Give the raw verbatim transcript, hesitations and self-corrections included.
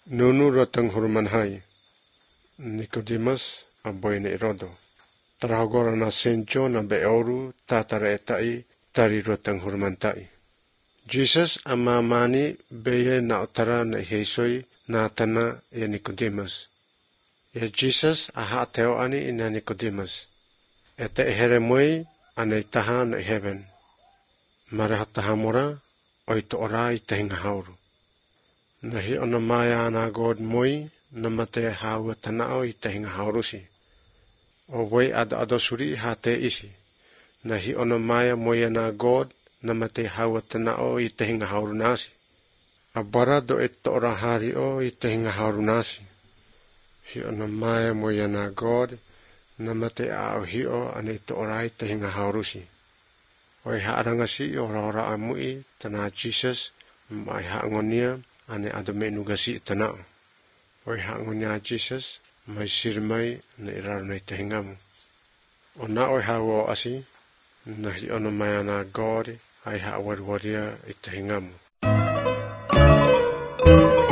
Nunu rotang hurman hai. Nicodemus aboy na irodo. Tarahagora na sencho na beoru tatara etai tari rotang hurman tai. Jesus amamani beye na otara na ihesoi na tana ya Nicodemus. Ya Jesus aha ateo ani ina Nicodemus. Eta eheremoi ana itaha na heaven. Marahatahamora oito ora itahinga hauru. Nahi onamaya na God moi namate hawa tanao itahinga haurusi. Owei ada adosuri hate isi. Nahi onamaya moya na God namate hawa tanao itahinga haurunasi. Abara do ito ora hari o itahinga haurunasi. Hi onamaya moya na God namate ao hi o anito ora itahinga haurusi. Oi haarangasi ora ora amui tana Jesus mai haangonia ane adome nugasi tanao. Oi haangonia Jesus mai sirmai na irarunai tahingamu. Ona oi hawo asi nahi onamaya na God ai haawarwaria itahingamu.